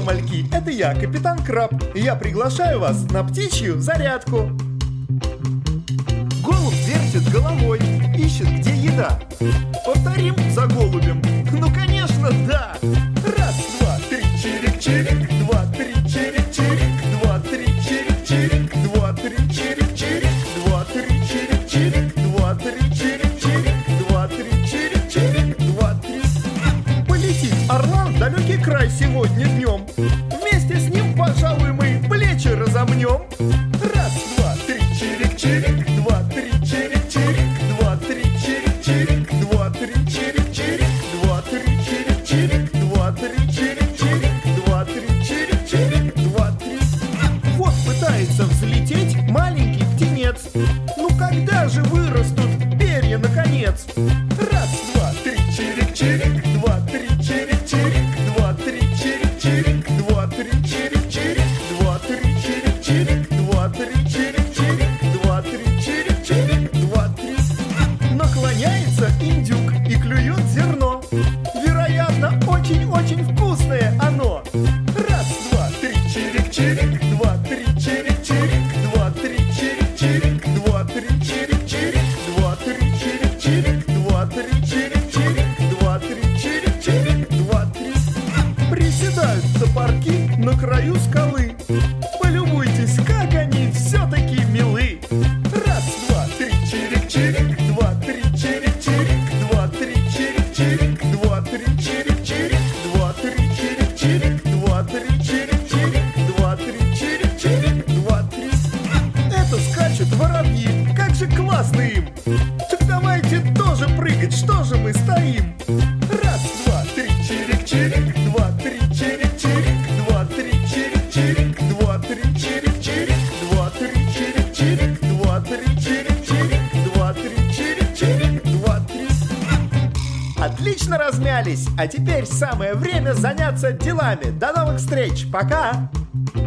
мальки, это я, капитан Краб. Я приглашаю вас на птичью зарядку. Голубь вертит головой, ищет, где еда. Повторим за голубем. Ну, конечно, да. Раз, два, три, чирик-чирик. Два, три, чирик-чирик. Два, три, чирик-чирик. Два, три, чирик-чирик. Два, три, чирик-чирик. Два, три, чирик-чирик. Два, три, чирик-чирик. Два, три. Полетит орлан в далекий край сегодня днем. Вместе с ним, пожалуй, мы плечи разомнем. Раз, два, три, чирик-чирик. Два, три, чирик-чирик. Два, три, чирик-чирик. Два, три, чирик-чирик. Два, три, чирик-чирик. Два, три, чирик-чирик. Два, три, чирик-чирик. Два, три. Вот пытается взлететь маленький птенец. Ну когда же вырастут перья наконец? Раз, два, три, чирик-чирик. Два, три, чирик-чирик. Два, три, чирик-чирик. Два, три, чирик-чирик. Два, три, чирик-чирик. Два, три, чирик-чирик. Два, три, чирик-чирик. Два, три. Наклоняется индюк и клюет зерно. Вероятно, очень-очень вкусное оно. Раз, два, три, чирик-чирик. Два, три, чирик-чирик. Два, три, чирик-чирик. Два, три, чирик-чирик. Два, три, чирик-чирик. Два, три, чирик-чирик. Два, три, чирик-чирик. Два, три. Приседают топорки на краю скалы. Полюбуйтесь, как они все-таки милы. Раз, два, три, чирик-чирик. Два, три, чирик-чирик. Два, три, чирик-чирик. Два, три, чирик-чирик. Два, три, чирик-чирик. Два, три, чирик-чирик. Два, три, чирик-чирик. Два, три. Это скачут воробьи, как же классно им. Так давайте тоже прыгать, что же мы стоим? Раз, два, три, чирик-чирик. Два, три, чирик-чирик. Два, три, чирик-чирик. Два, три, чирик-чирик. Два, три, чирик-чирик. Два, три, чирик-чирик. Два, три, чирик-чирик. Два, три. Отлично размялись, а теперь самое время заняться делами. До новых встреч, пока!